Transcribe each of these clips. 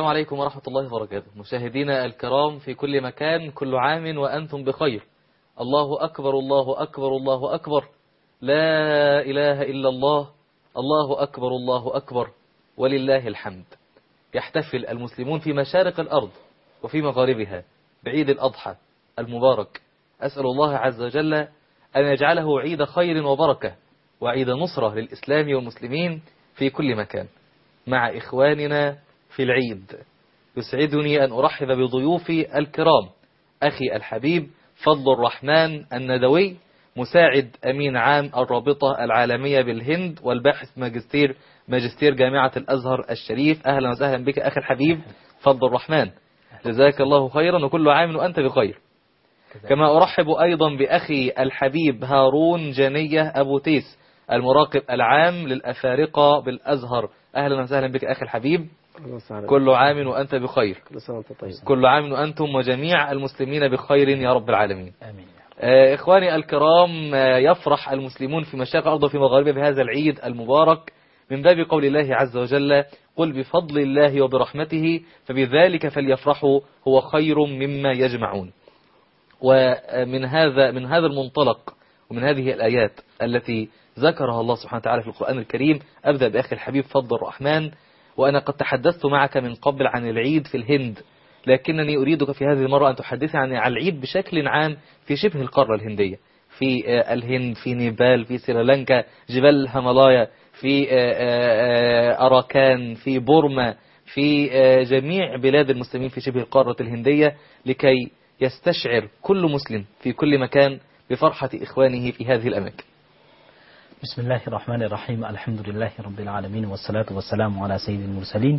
السلام عليكم ورحمة الله وبركاته. مشاهدينا الكرام في كل مكان، كل عام وأنتم بخير. الله أكبر الله أكبر الله أكبر، لا إله إلا الله، الله أكبر الله أكبر، ولله الحمد. يحتفل المسلمون في مشارق الأرض وفي مغاربها بعيد الأضحى المبارك. أسأل الله عز وجل أن يجعله عيد خير وبركة وعيد نصرة للإسلام والمسلمين في كل مكان. مع إخواننا في العيد يسعدني أن أرحب بضيوفي الكرام، أخي الحبيب فضل الرحمن الندوي، مساعد أمين عام الرابطة العالمية بالهند والباحث ماجستير جامعة الأزهر الشريف. أهلا وسهلا بك أخي الحبيب فضل الرحمن، جزاك الله خيرا وكل عام وأنت بخير. كما أرحب أيضا بأخي الحبيب هارون جانية أبو تيس، المراقب العام للأفارقة بالأزهر. أهلا وسهلا بك أخي الحبيب، كل عام وأنت بخير. كل عام وأنتم وجميع المسلمين بخير يا رب العالمين. آمين. إخواني الكرام، يفرح المسلمون في مشارق الأرض وفي مغاربها بهذا العيد المبارك من باب قول الله عز وجل: قل بفضل الله وبرحمته فبذلك فليفرحوا هو خير مما يجمعون. ومن هذا المنطلق ومن هذه الآيات التي ذكرها الله سبحانه وتعالى في القرآن الكريم، أبدأ بأخي الحبيب فضل الرحمن. وأنا قد تحدثت معك من قبل عن العيد في الهند، لكنني أريدك في هذه المرة أن تحدث عن العيد بشكل عام في شبه القارة الهندية، في الهند، في نيبال، في سريلانكا، جبال الهيمالايا، في أراكان، في بورما، في جميع بلاد المسلمين في شبه القارة الهندية، لكي يستشعر كل مسلم في كل مكان بفرحة إخوانه في هذه الأماكن. بسم الله الرحمن الرحيم، الحمد لله رب العالمين، والصلاة والسلام على سيد المرسلين.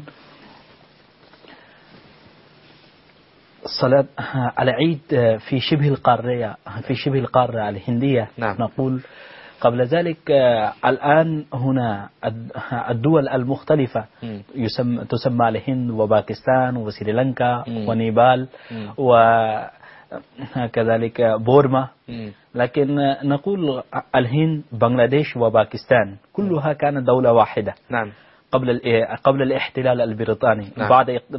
الصلاة على عيد في شبه القارة الهندية. نعم. نقول قبل ذلك الآن هنا الدول المختلفة تسمى الهند وباكستان وسريلانكا ونيبال وكذلك بورما، لكن نقول الهند، بنغلاديش وباكستان كلها كانت دولة واحدة. نعم. قبل الاحتلال البريطاني. نعم.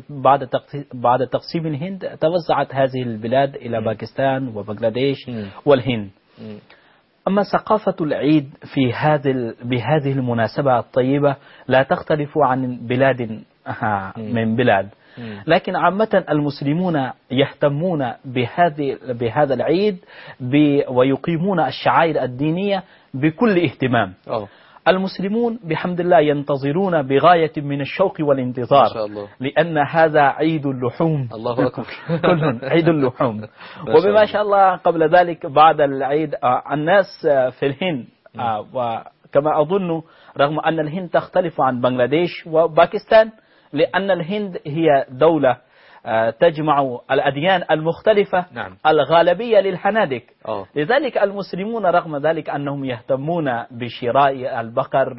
بعد تقسيم الهند توزعت هذه البلاد إلى باكستان وبنغلاديش والهند. أما ثقافة العيد بهذه المناسبة الطيبة لا تختلف عن بلاد من بلاد، لكن عامة المسلمون يهتمون بهذا العيد ويقيمون الشعائر الدينية بكل اهتمام. المسلمون بحمد الله ينتظرون بغاية من الشوق والانتظار، ما شاء الله، لأن هذا عيد اللحوم. الله أكبر. كل عيد اللحوم. وبما شاء الله قبل ذلك بعد العيد الناس في الهند، وكما أظن رغم أن الهند تختلف عن بنغلاديش وباكستان، لأن الهند هي دولة تجمع الأديان المختلفة. نعم. الغالبية للحنادق. لذلك المسلمون رغم ذلك أنهم يهتمون بشراء البقر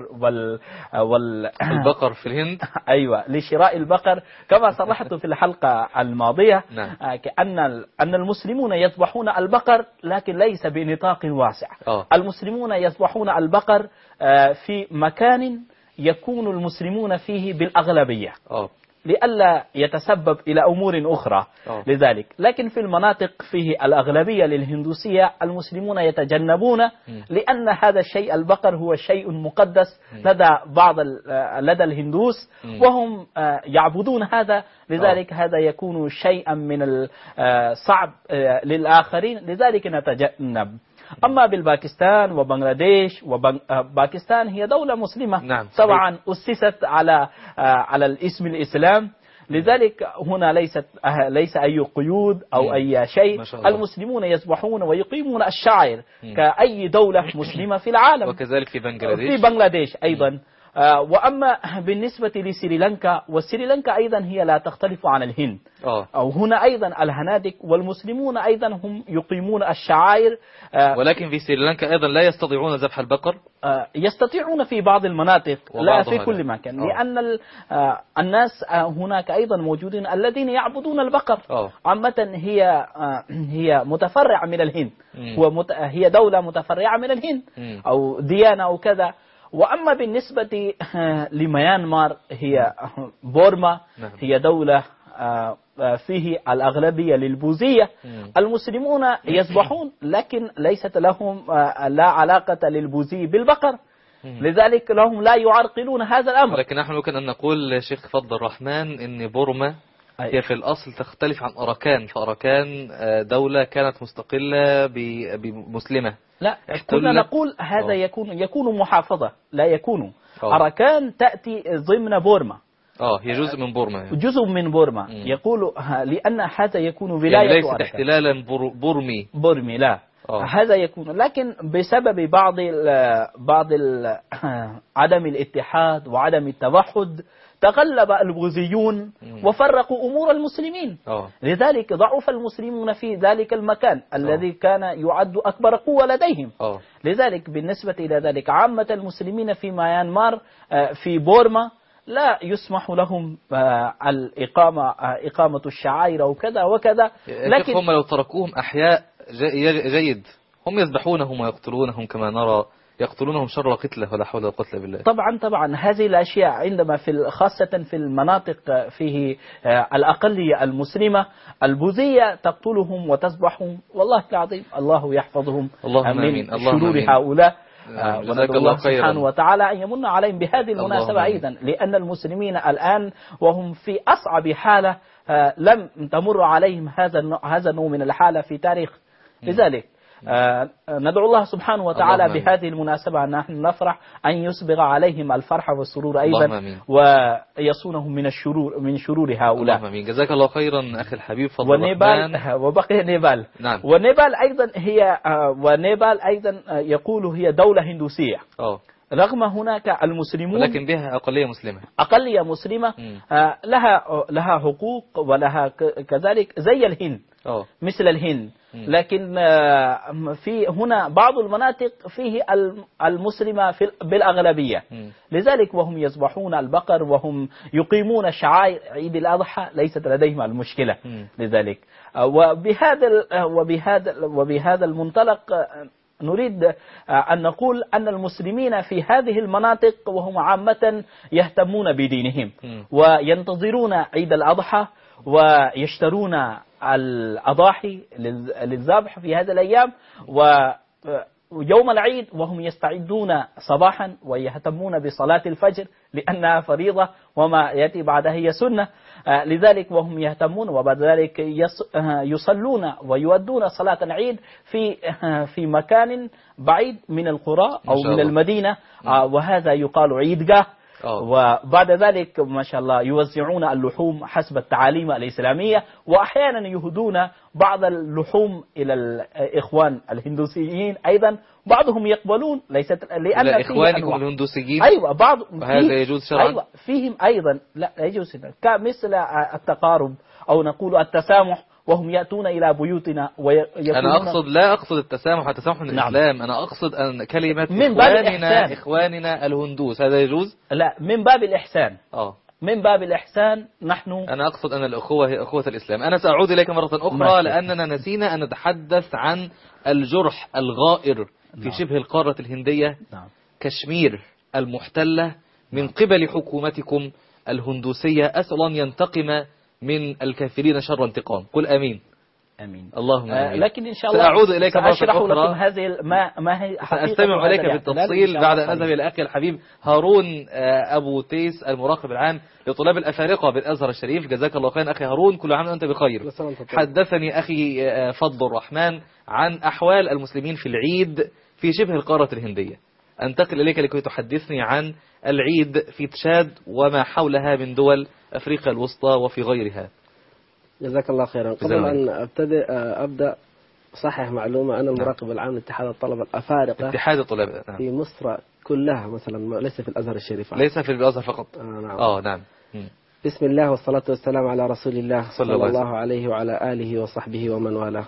البقر في الهند. أيوة، لشراء البقر كما صرحت في الحلقة الماضية. نعم. أن المسلمون يذبحون البقر لكن ليس بنطاق واسع. المسلمون يذبحون البقر في مكان يكون المسلمون فيه بالأغلبية لئلا يتسبب إلى أمور أخرى. لذلك لكن في المناطق فيه الأغلبية للهندوسية المسلمون يتجنبون، لأن هذا الشيء البقر هو شيء مقدس لدى الهندوس، وهم يعبدون هذا. لذلك هذا يكون شيئا من الصعب للآخرين، لذلك نتجنب. أما بالباكستان وبنغلاديش، باكستان هي دولة مسلمة. نعم. طبعا أسست على الاسم الإسلام، لذلك هنا ليس أي قيود أو أي شيء. المسلمون يذبحون ويقيمون الشعائر كأي دولة مسلمة في العالم، وكذلك في بنغلاديش أيضا. وأما بالنسبة لسريلانكا، والسريلانكا أيضا هي لا تختلف عن الهند. أو هنا أيضا الهنادق والمسلمون أيضا هم يقيمون الشعائر. ولكن في سريلانكا أيضا لا يستطيعون ذبح البقر. يستطيعون في بعض المناطق، لا في كل مكان، لأن الناس هناك أيضا موجودين الذين يعبدون البقر. عامة هي متفرعة من الهند، هي دولة متفرعة من الهند أو ديانة أو كذا. وأما بالنسبة لميانمار هي بورما هي دولة فيه الأغلبية للبوذية. المسلمون يسبحون لكن ليست لهم لا علاقة للبوذي بالبقر، لذلك لهم لا يعرقلون هذا الأمر. لكن نحن ممكن أن نقول شيخ فضل الرحمن إن بورما هي في الأصل تختلف عن أراكان، فأراكان دولة كانت مستقلة بمسلمة. لا، كنا نقول هذا يكون محافظة، لا يكون أراكان تأتي ضمن بورما. هي جزء من بورما يعني. جزء من بورما. يقول لأن هذا يكون ولاية يعني ليست احتلالا بورمي لا. هذا يكون، لكن بسبب بعض عدم الاتحاد وعدم التوحد تغلب البوذيون وفرقوا أمور المسلمين. لذلك ضعف المسلمون في ذلك المكان الذي كان يعد أكبر قوة لديهم. لذلك بالنسبة إلى ذلك عامة المسلمين في ميانمار في بورما لا يسمح لهم إقامة الشعائر أو كذا وكذا. لكن هم لو تركوهم أحياء جيد، هم يذبحونهم ويقتلونهم كما نرى، يقتلونهم شر قتله ولا حول ولا قوة إلا بالله. طبعا هذه الأشياء عندما خاصة في المناطق فيه الأقلية المسلمة البوذية تقتلهم وتذبحهم، والله العظيم الله يحفظهم من شرور هؤلاء. وندعو الله سبحانه وتعالى أن يمن عليهم بهذه المناسبة أيضا، لأن المسلمين الآن وهم في أصعب حالة لم تمر عليهم هذا النوع من الحالة في تاريخ. لذلك ندعو الله سبحانه وتعالى بهذه المناسبة أن نحن نفرح أن يسبغ عليهم الفرح والسرور أيضا ويصونهم من شرور هؤلاء. اللهم آمين. جزاك الله خيرا أخي الحبيب فضل ونيبال وبقي نيبال. نعم. ونيبال أيضا يقول هي دولة هندوسية. رغم هناك المسلمون ولكن بها أقلية مسلمة لها حقوق ولها كذلك زي الهند مثل الهند. لكن في هنا بعض المناطق فيه المسلمة بالأغلبية. لذلك وهم يذبحون البقر وهم يقيمون شعائر عيد الأضحى ليست لديهم المشكلة. لذلك وبهذا المنطلق نريد أن نقول أن المسلمين في هذه المناطق وهم عامة يهتمون بدينهم وينتظرون عيد الأضحى ويشترون الأضاحي للذبح في هذه الأيام، ويوم العيد وهم يستعدون صباحا ويهتمون بصلاة الفجر لأنها فريضة وما يأتي بعدها هي سنة. لذلك وهم يهتمون وبعد ذلك يصلون ويؤدون صلاة العيد في مكان بعيد من القرى أو من المدينة، وهذا يقال عيدجاه. وبعد ذلك ما شاء الله يوزعون اللحوم حسب التعاليم الإسلامية، وأحيانا يهدون بعض اللحوم إلى الإخوان الهندوسيين أيضا، بعضهم يقبلون ليست لأن إخوانكم الهندوسيين بعض وهذا يجوز شرعا فيهم أيضا لا يجوز كمثل التقارب أو نقول التسامح، وهم يأتون إلى بيوتنا أنا لا أقصد التسامح من الإسلام. أنا أقصد أن كلمة إخواننا الهندوس هذا يجوز؟ لا، من باب الإحسان. من باب الإحسان أنا أقصد أن الأخوة هي أخوة الإسلام. أنا سأعود إليك مرة أخرى لأننا نسينا أن نتحدث عن الجرح الغائر في شبه القارة الهندية. كشمير المحتلة من قبل حكومتكم الهندوسية. أسأل أن ينتقم من الكافرين شر انتقام. قل آمين. آمين. اللهم آمين. لكن إن شاء الله سأعود إليك مرة أشرح أخرى. لكم هذه ما هي سأستمع إليك بالتفصيل بعد أن أذهب إلى أخي الحبيب هارون أبو تيس المراقب العام لطلاب الأفارقة بالأزهر الشريف. جزاك الله خيرا أخي هارون، كل عام وأنت بخير. حدثني أخي فضل الرحمن عن أحوال المسلمين في العيد في شبه القارة الهندية. أنتقل إليك لكي تحدثني عن العيد في تشاد وما حولها من دول أفريقيا الوسطى وفي غيرها. جزاك الله خيرا. قبل أن أبدأ صحح معلومة. أنا المراقب العام لاتحاد الطلبة الأفارقة اتحاد الطلبة في مصر كلها مثلا، ليس في الأزهر الشريف. ليس في الأزهر فقط. نعم. نعم. بسم الله والصلاة والسلام على رسول الله صلى الله عليه وعلى آله وصحبه ومن والاه.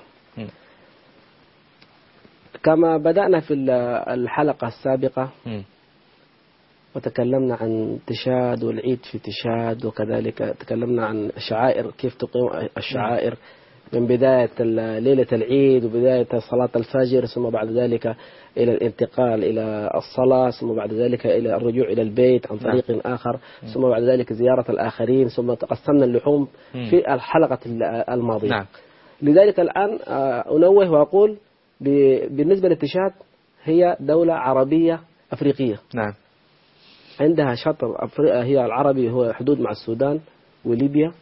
كما بدأنا في الحلقة السابقة وتكلمنا عن تشاد والعيد في تشاد، وكذلك تكلمنا عن شعائر كيف تقيم الشعائر من بداية ليلة العيد وبداية صلاة الفجر، ثم بعد ذلك إلى الانتقال إلى الصلاة، ثم بعد ذلك إلى الرجوع إلى البيت عن طريق آخر، ثم بعد ذلك زيارة الآخرين، ثم قسمنا اللحوم في الحلقة الماضية. لذلك الآن أنوه وأقول بالنسبة لتشاد هي دولة عربية أفريقية. نعم. عندها شطر هي العربي هو حدود مع السودان وليبيا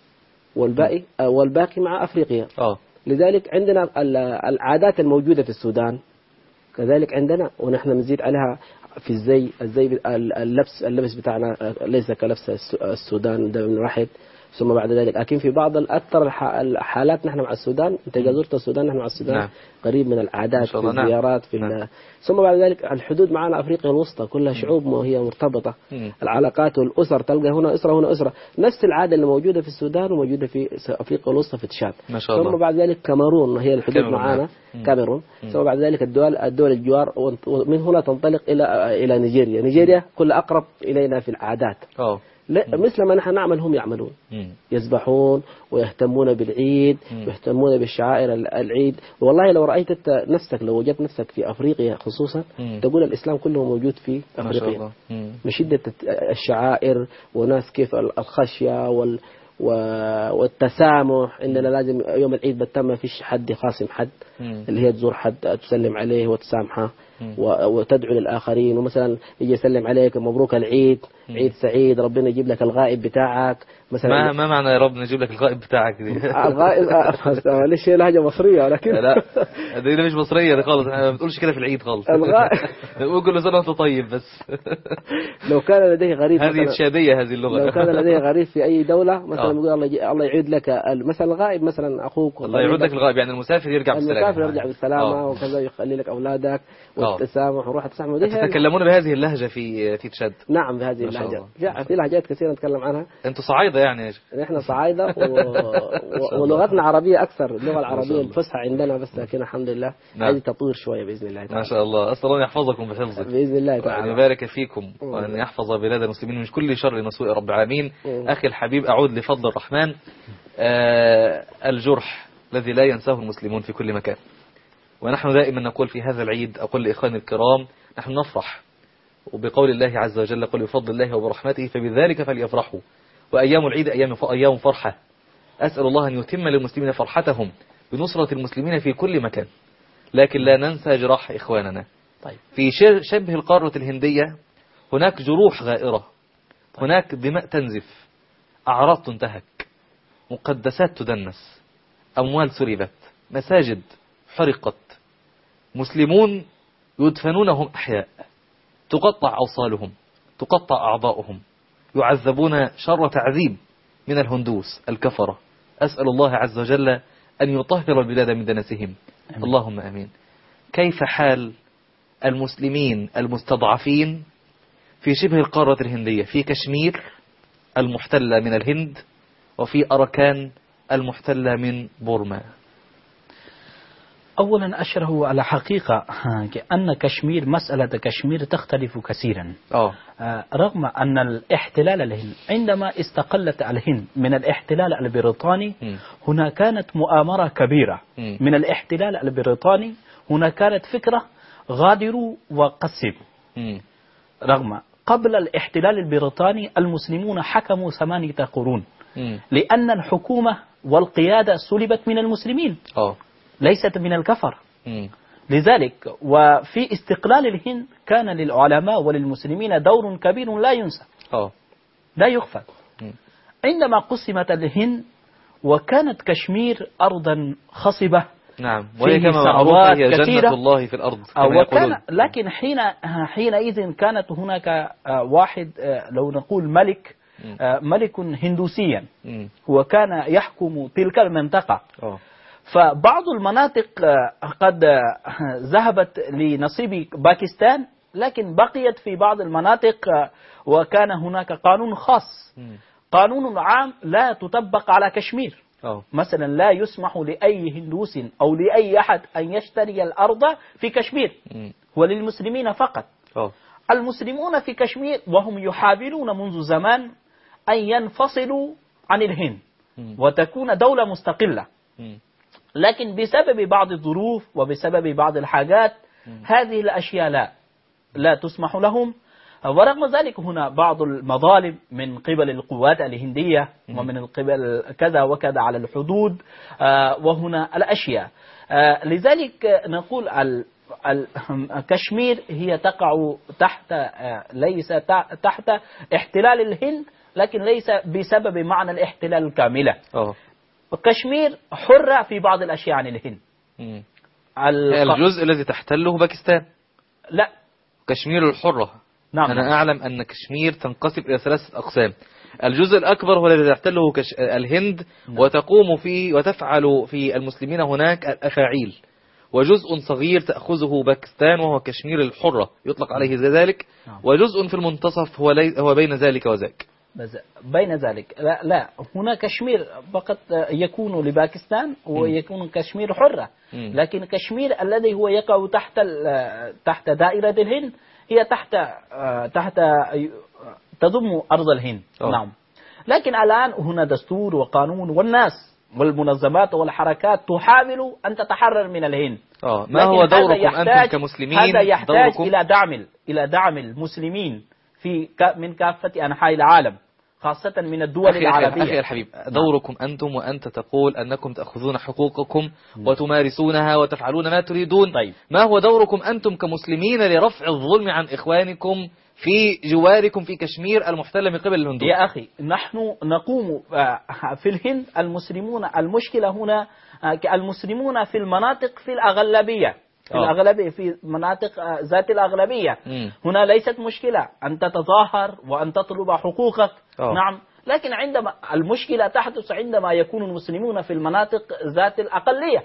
والباقي مع أفريقيا. لذلك عندنا العادات الموجودة في السودان كذلك عندنا، ونحن نزيد عليها في الزي اللبس بتاعنا ليس كلبس السودان ده من واحد. ثم بعد ذلك لكن في بعض الأكثر الحالات نحن مع السودان، أنت إذا زرت السودان نحن مع السودان نعم. قريب من العادات في الزيارات في نعم. ثم بعد ذلك الحدود معنا أفريقيا الوسطى كلها شعوب وهي مرتبطة. العلاقات والأسر تلقى هنا أسرة هنا أسرة، نفس العادة اللي موجودة في السودان وموجودة في أفريقيا الوسطى في تشاد. ثم بعد ذلك كاميرون هي الحدود معنا كاميرون. ثم بعد ذلك الدول الجوار، ومن هنا تنطلق إلى نيجيريا كل أقرب إلينا في العادات. مثل ما نحن نعمل هم يعملون، يذبحون ويهتمون بالعيد ويهتمون بالشعائر العيد. والله لو رأيت نفسك، لو وجدت نفسك في أفريقيا خصوصا تقول الإسلام كله موجود في أفريقيا من شدة الشعائر وناس كيف الخشية والتسامح. إننا لازم يوم العيد بتم ما فيش حد يخاصم حد، اللي هي تزور حد تسلم عليه وتسامحه وتدعو للآخرين، ومثلا يجي يسلم عليك مبروك العيد، عيد سعيد، ربنا يجيب لك الغائب بتاعك مثلا. ما معنى يا رب نجيب لك الغائب بتاعك دي؟ الغائب ليش هي لهجة مصرية لكن لا دي مش مصرية دي خالص، احنا ما بتقولش كده في العيد خالص. الغائب نقول كل سنة وانت طيب بس. لو كان لديه غريب، هذه تشادية هذه اللغة. لو كان لديه غريب في أي دولة مثلا يقول الله يعيد لك مثلا الغائب، مثلا أخوك الله يعيد لك الغائب، يعني المسافر يرجع بالسلامة. المسافر يرجع بالسلامة وكذا، يخلي لك أولادك والتسامح وروح التسامح. تتكلمون بهذه اللهجة في تشاد؟ نعم بهذه اللهجة. في لهجات كثيرة نتكلم عنها. أنتم صعايدة يعني يا شيخ؟ نحن صعايدة ولغتنا عربية أكثر، اللغة العربية الفصحى عندنا، بس لكن الحمد لله عايز تطوير شوية بإذن الله تعالى. ما شاء الله. أسأل الله أن يحفظكم بحفظه بإذن الله تعالى، وأن يبارك فيكم وأن يحفظ بلاد المسلمين من كل شر وسوء رب العالمين. أخي الحبيب أعود لفضل الرحمن. الجرح الذي لا ينساه المسلمون في كل مكان، ونحن دائما نقول في هذا العيد، أقول لإخواني الكرام نحن نفرح وبقول الله عز وجل قل بفضل الله وبرحمته فبذلك فليفرحوا، وأيام العيد أيام فرحة. أسأل الله أن يتم للمسلمين فرحتهم بنصرة المسلمين في كل مكان، لكن لا ننسى جراح إخواننا. في شبه القارة الهندية هناك جروح غائرة، هناك دماء تنزف، أعراض تنتهك، مقدسات تدنس، أموال سربت، مساجد حرقت، مسلمون يدفنونهم أحياء، تقطع أوصالهم، تقطع أعضاؤهم، يعذبون شر تعذيب من الهندوس الكفرة. أسأل الله عز وجل أن يطهر البلاد من دنسهم. اللهم أمين. كيف حال المسلمين المستضعفين في شبه القارة الهندية، في كشمير المحتلة من الهند وفي أراكان المحتلة من بورما؟ أولا أشره على حقيقة أن كشمير، مسألة كشمير تختلف كثيرا. رغم أن الاحتلال الهند عندما استقلت الهند من الاحتلال البريطاني هنا كانت مؤامرة كبيرة من الاحتلال البريطاني، هنا كانت فكرة غادروا وقسموا. رغم قبل الاحتلال البريطاني المسلمون حكموا 8 قرون، لأن الحكومة والقيادة سلبت من المسلمين ليست من الكفر. لذلك وفي استقلال الهند كان للعلماء وللمسلمين دور كبير لا ينسى لا يغفل. عندما قسمت الهند وكانت كشمير أرضا خصبة، نعم، وهي كما معروفة هي جنة الله في الأرض وكان، لكن حينئذ كانت هناك واحد لو نقول ملك هندوسيا وكان يحكم تلك المنطقة. فبعض المناطق قد ذهبت لنصيب باكستان، لكن بقيت في بعض المناطق وكان هناك قانون خاص، قانون عام لا تطبق على كشمير. مثلا لا يسمح لأي هندوس أو لأي أحد أن يشتري الأرض في كشمير، وللمسلمين فقط. المسلمون في كشمير وهم يحاولون منذ زمان أن ينفصلوا عن الهند وتكون دولة مستقلة، لكن بسبب بعض الظروف وبسبب بعض الحاجات هذه الأشياء لا تسمح لهم. ورغم ذلك هنا بعض المظالم من قبل القوات الهندية ومن قبل كذا وكذا على الحدود، وهنا الأشياء. لذلك نقول كشمير هي تقع تحت ليس تحت احتلال الهند، لكن ليس بسبب معنى الاحتلال الكاملة. كشمير حرة في بعض الأشياء عن الهند. الجزء الذي تحتله باكستان لا، كشمير الحرة. نعم. أنا أعلم أن كشمير تنقسم إلى 3 أقسام. الجزء الأكبر هو الذي تحتله الهند، وتقوم فيه وتفعل في المسلمين هناك الأفاعيل، وجزء صغير تأخذه باكستان وهو كشمير الحرة يطلق عليه ذلك، وجزء في المنتصف هو بين ذلك وذاك. بين ذلك لا هنا كشمير فقط يكون لباكستان ويكون كشمير حرة، لكن كشمير الذي هو يقع تحت دائرة الهند هي تحت تضم أرض الهند. نعم. لكن الآن هنا دستور وقانون، والناس والمنظمات والحركات تحاول أن تتحرر من الهند. ما هو دوركم أنتم كمسلمين؟ هذا يحتاج إلى دعم المسلمين من كافة أنحاء العالم، خاصة من الدول العربية. أخي الحبيب، دوركم أنتم، وأنت تقول أنكم تأخذون حقوقكم وتمارسونها وتفعلون ما تريدون. طيب. ما هو دوركم أنتم كمسلمين لرفع الظلم عن إخوانكم في جواركم في كشمير المحتلة من قبل الهندوس؟ يا أخي، نحن نقوم في الهند المسلمون، المشكلة هنا المسلمون في المناطق في الأغلبية في مناطق ذات الأغلبية. هنا ليست مشكلة أن تتظاهر وأن تطلب حقوقك. نعم. لكن عندما المشكلة تحدث عندما يكون المسلمون في المناطق ذات الأقلية،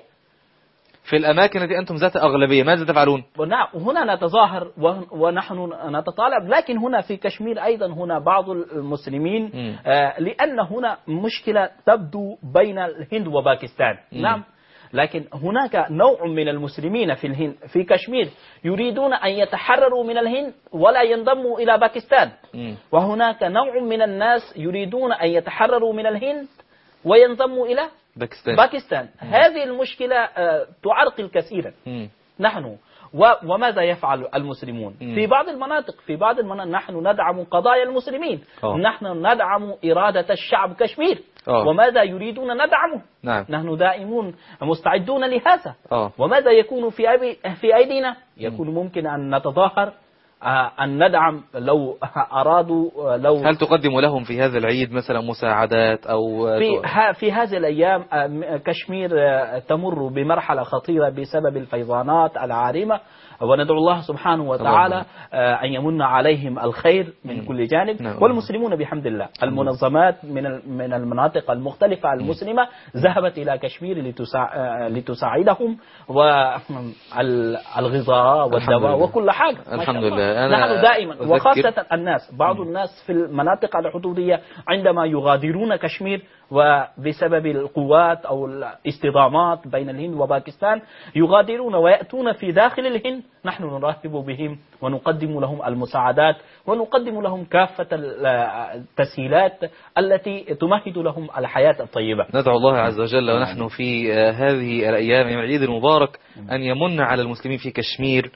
في الأماكن التي أنتم ذات أغلبية، ماذا تفعلون؟ هنا نتظاهر ونحن نتطالب. لكن هنا في كشمير أيضا هنا بعض المسلمين لأن هنا مشكلة تبدو بين الهند وباكستان. نعم. لكن هناك نوع من المسلمين في الهند في كشمير يريدون أن يتحرروا من الهند ولا ينضموا إلى باكستان، وهناك نوع من الناس يريدون أن يتحرروا من الهند وينضموا إلى باكستان. هذه المشكلة تعرقل كثيرا. نحن وماذا يفعل المسلمون في بعض المناطق؟ نحن ندعم قضايا المسلمين. نحن ندعم إرادة الشعب كشمير. وماذا يريدون ندعمه؟ نعم. نحن دائمون مستعدون لهذا. وماذا يكون في أيدينا؟ يكون ممكن أن نتظاهر، أن ندعم لو أرادوا. هل تقدم لهم في هذا العيد مثلا مساعدات أو في هذه الأيام كشمير تمر بمرحلة خطيرة بسبب الفيضانات العارمة، وندعو الله سبحانه وتعالى أن يمن عليهم الخير من كل جانب. والمسلمون بحمد الله، المنظمات من المناطق المختلفة المسلمة ذهبت إلى كشمير لتساعدهم، والغذاء والدواء وكل حاجة. الحمد لله. نحن دائما، وخاصة بعض الناس في المناطق الحدودية عندما يغادرون كشمير وبسبب القوات أو الاصطدامات بين الهند وباكستان يغادرون ويأتون في داخل الهند، نحن نرحب بهم ونقدم لهم المساعدات ونقدم لهم كافة التسهيلات التي تمهد لهم الحياة الطيبة. ندعو الله عز وجل ونحن في هذه الأيام يوم العيد المبارك أن يمن على المسلمين في كشمير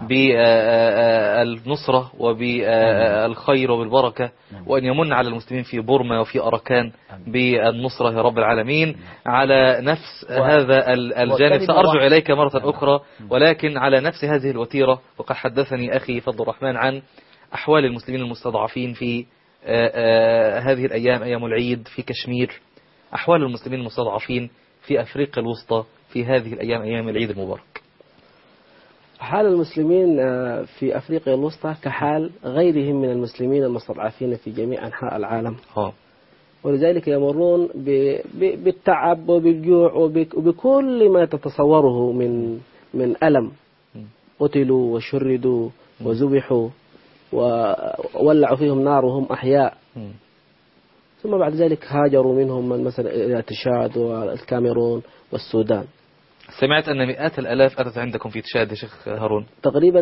بالنصرة وبالخير وبالبركة، وأن يمن على المسلمين في بورما وفي أراكان بالنصرة يا رب العالمين. على نفس هذا الجانب سأرجع إليك مرة أخرى، ولكن على نفس هذه الوتيرة، وقد حدثني أخي فضل الرحمن عن أحوال المسلمين المستضعفين في هذه الأيام، أيام العيد في كشمير، أحوال المسلمين المستضعفين في أفريقيا الوسطى في هذه الأيام، أيام العيد المبارك. حال المسلمين في أفريقيا الوسطى كحال غيرهم من المسلمين المستضعفين في جميع أنحاء العالم. ولذلك يمرون بالتعب وبالجوع وبكل ما تتصوره من ألم. قتلوا وشردوا وذبحوا وولعوا فيهم نار وهم أحياء. ثم بعد ذلك هاجروا منهم مثلا إلى تشاد والكاميرون والسودان. سمعت أن مئات الآلاف أتت عندكم في تشاد يا شيخ هارون. تقريبا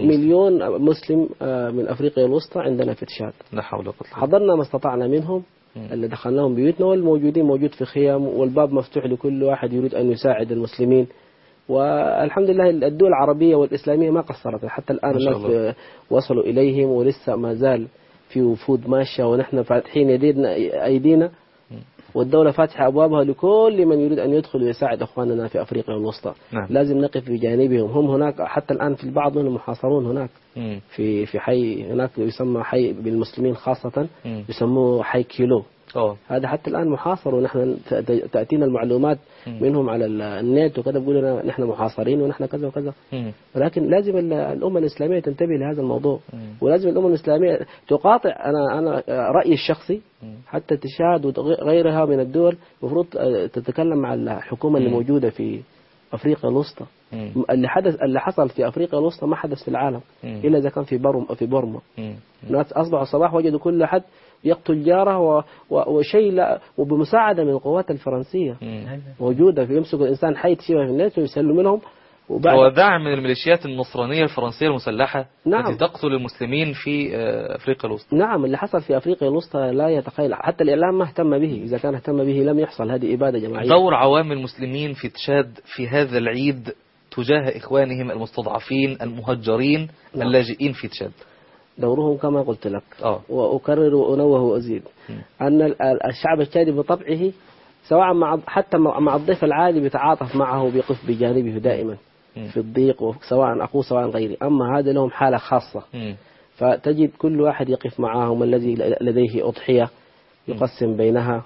مليون مسلم من أفريقيا الوسطى عندنا في تشاد. لا حول ولا قوة. حضرنا ما استطعنا منهم، اللي دخلناهم بيوتنا والموجودين موجود في خيام، والباب مفتوح لكل واحد يريد أن يساعد المسلمين. والحمد لله الدول العربية والإسلامية ما قصرت، حتى الآن الناس وصلوا إليهم، ولسه ما زال في وفود ماشية، ونحن فاتحين أيدينا، والدولة فاتحة أبوابها لكل من يريد أن يدخل ويساعد أخواننا في أفريقيا الوسطى. لازم نقف بجانبهم. هم هناك حتى الآن في البعض منهم محاصرون هناك في حي هناك يسمى حي بالمسلمين خاصة، يسموه حي كيلو. هذا حتى الآن محاصر، ونحن تأتينا المعلومات منهم على النت وكذا، بيقولوا لنا نحن محاصرين ونحن كذا وكذا. ولكن لازم الأمة الإسلامية تنتبه لهذا الموضوع، ولازم الأمة الإسلامية تقاطع. أنا رأيي الشخصي حتى تشاهد وغيرها من الدول المفروض تتكلم مع الحكومة اللي موجودة في أفريقيا الوسطى. اللي حصل في أفريقيا الوسطى ما حدث في العالم إلا إذا كان في بورما. الناس أصبحوا الصباح وجدوا كل أحد يقتل جاره وشيء وبمساعدة من القوات الفرنسية موجودة، يمسك الإنسان حي تشيبه في الناس ويسلوا منهم. هو دعم من الميليشيات النصرانية الفرنسية المسلحة التي تقتل المسلمين في أفريقيا الوسطى. نعم، اللي حصل في أفريقيا الوسطى لا يتخيل، حتى الإعلام ما اهتم به. إذا كان اهتم به لم يحصل. هذه إبادة جماعية. دور عوام المسلمين في تشاد في هذا العيد تجاه إخوانهم المستضعفين المهجرين اللاجئين في تشاد. دورهم كما قلت لك، وأكرر وأنوه وأزيد أن الشعب التشادي بطبعه سواء حتى مع الضيف العادي بيتعاطف معه وبيقف بجانبه دائما في الضيق، سواء أخوه سواء غيري. أما هذا لهم حالة خاصة، فتجد كل واحد يقف معهم. الذي لديه أضحية يقسم بينه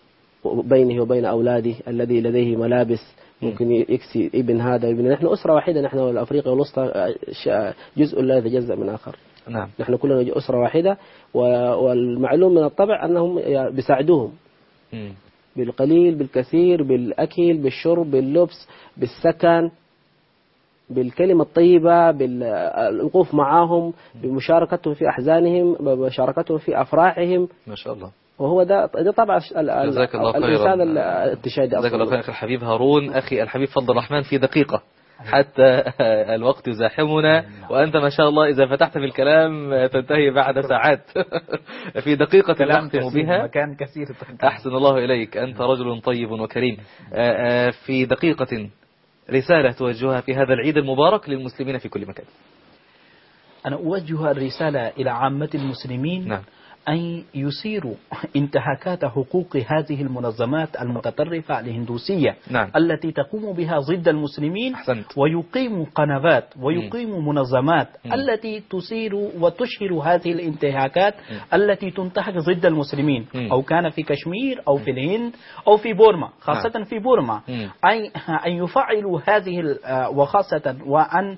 وبين أولاده، الذي لديه ملابس ممكن يكسي ابن هذا ابن. نحن أسرة واحدة، نحن الأفريقيا الوسطى جزء لا يتجزأ من آخر. نعم. نحن كلنا أسرة واحدة، والمعلوم من الطبع أنهم بيساعدوهم بالقليل بالكثير، بالأكل بالشرب باللبس بالسكن بالكلمة الطيبة، بالوقوف معهم، بمشاركتهم في أحزانهم، بمشاركتهم في أفراحهم. ما شاء الله. وهو ده طبعا الإنسان التشادي. جزاك الله خير أخي الحبيب هارون. أخي الحبيب فضل الرحمن في دقيقة حتى الوقت يزاحمنا، وأنت ما شاء الله إذا فتحت في الكلام تنتهي بعد ساعات. في دقيقة نختم بها. مكان كثير. أحسن الله إليك، أنت رجل طيب وكريم. في دقيقة رسالة توجهها في هذا العيد المبارك للمسلمين في كل مكان. أنا أوجه الرسالة إلى عامة المسلمين. نعم. أن يثيروا انتهاكات حقوق هذه المنظمات المتطرفة الهندوسية. نعم. التي تقوم بها ضد المسلمين. أحسنت. ويقيموا قنوات ويقيموا منظمات التي تثير وتشهر هذه الانتهاكات التي تنتهك ضد المسلمين، أو كان في كشمير أو في الهند أو في بورما، خاصة في بورما. أن يفعلوا هذه وخاصة وأن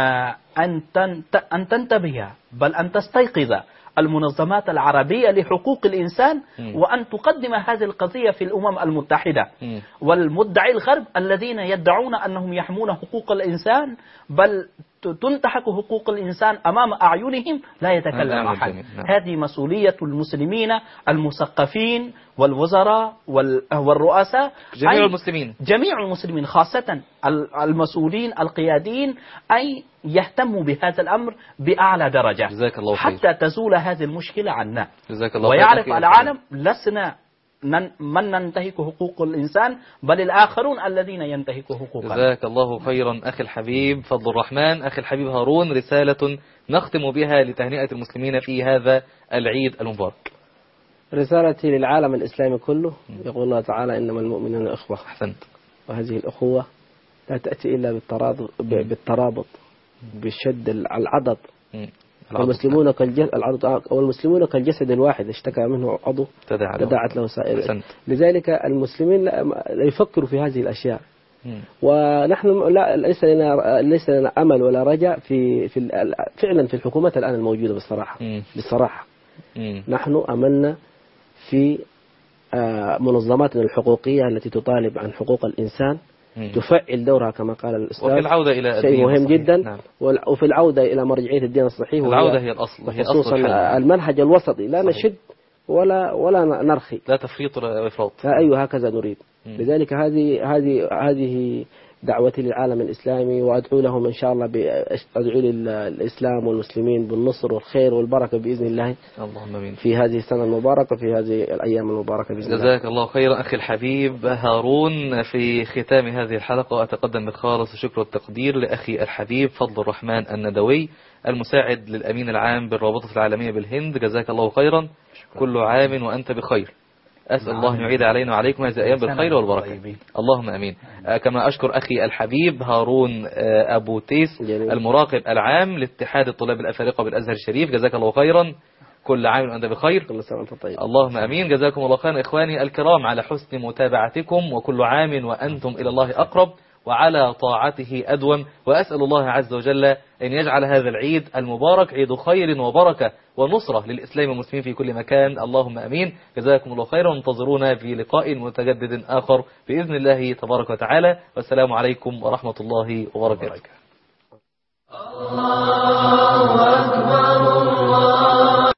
أن تنتبه، بل أن تستيقظ المنظمات العربية لحقوق الإنسان، وأن تقدم هذه القضية في الأمم المتحدة. والمدعي الغرب الذين يدعون أنهم يحمون حقوق الإنسان، بل تنتهك حقوق الإنسان أمام أعينهم، لا يتكلم أحد. هذه مسؤولية المسلمين المثقفين والوزراء والرؤساء، جميع المسلمين خاصة المسؤولين القياديين، أي يهتموا بهذا الأمر بأعلى درجة حتى تزول هذه المشكلة عنا. ويعرف العالم لسنا من ننتهك حقوق الإنسان، بل الآخرون الذين ينتهكوا حقوقنا. جزاك الله خيرا أخي الحبيب فضل الرحمن. أخي الحبيب هارون، رسالة نختم بها لتهنئة المسلمين في هذا العيد المبارك. رسالتي للعالم الإسلامي كله، يقول الله تعالى إنما المؤمنون إخوة. أحسنت. وهذه الأخوة لا تأتي إلا بالترابط بالشد العضد. والمسلمون كالجسد الواحد، اشتكى منه عضو تداعت له سائر. لذلك المسلمين لا يفكروا في هذه الأشياء. ونحن ليس لنا أمل ولا رجاء فعلا في الحكومات الآن الموجودة بالصراحة. نحن أملنا في منظماتنا الحقوقية التي تطالب عن حقوق الإنسان، تفعل دورها كما قال الأستاذ، وفي العودة إلى شيء مهم جدا. نعم. وفي العودة إلى مرجعية الدين الصحيح، العودة هي الأصل، خصوصا المنهج الوسطي، لا نشد ولا نرخي، لا تفريط ولا إفراط. أيوة هكذا نريد. لذلك هذه دعوتي للعالم الإسلامي، وأدعو لهم إن شاء الله أدعو للإسلام والمسلمين بالنصر والخير والبركة بإذن الله. اللهم آمين. في هذه السنة المباركة في هذه الأيام المباركة بإذن الله. جزاك الله خيرا أخي الحبيب هارون. في ختام هذه الحلقة أتقدم بالخالص الشكر والتقدير لأخي الحبيب فضل الرحمن الندوي المساعد للأمين العام بالرابطة العالمية بالهند. جزاك الله خيرا. كل عام وأنت بخير. أسأل الله أن يعيد علينا وعليكم هذه الأيام بالخير والبركة. اللهم أمين. كما أشكر أخي الحبيب هارون أبو تيس المراقب العام لاتحاد الطلاب الأفارقة بالأزهر الشريف. جزاك الله خيرا. كل عام وأنت بخير. كل سنة وأنت طيب. اللهم أمين. جزاكم الله خيرا إخواني الكرام على حسن متابعتكم، وكل عام وأنتم إلى الله أقرب وعلى طاعته أدوم. وأسأل الله عز وجل أن يجعل هذا العيد المبارك عيد خير وبركة ونصرة للإسلام والمسلمين في كل مكان. اللهم أمين. جزاكم الله خيرا، وانتظرونا في لقاء متجدد آخر بإذن الله تبارك وتعالى. والسلام عليكم ورحمة الله وبركاته.